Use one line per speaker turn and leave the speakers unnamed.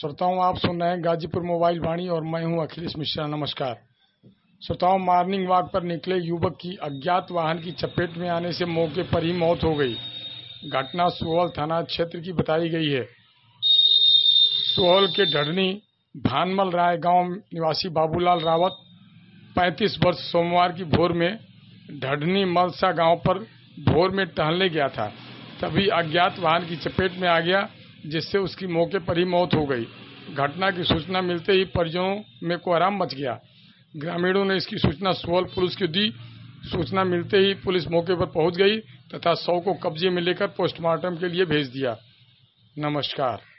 श्रोताओं, आप सुन रहे हैं गाजीपुर मोबाइल वाणी और मैं हूं अखिलेश मिश्रा। नमस्कार श्रोताओं, मॉर्निंग वॉक पर निकले युवक की अज्ञात वाहन की चपेट में आने से मौके पर ही मौत हो गई। घटना सुहौल थाना क्षेत्र की बताई गई है। सुहौल के ढड़नी भानमल राय गांव निवासी बाबूलाल रावत 35 वर्ष सोमवार की भोर में ढड़नी मलसा गांव पर भोर में टहलने गया था, तभी अज्ञात वाहन की चपेट में आ गया, जिससे उसकी मौके पर ही मौत हो गई। घटना की सूचना मिलते ही परिजनों में कोहराम मच गया। ग्रामीणों ने इसकी सूचना सुहौल पुलिस को दी। सूचना मिलते ही पुलिस मौके पर पहुंच गई तथा शव को कब्जे में लेकर पोस्टमार्टम के लिए भेज दिया। नमस्कार।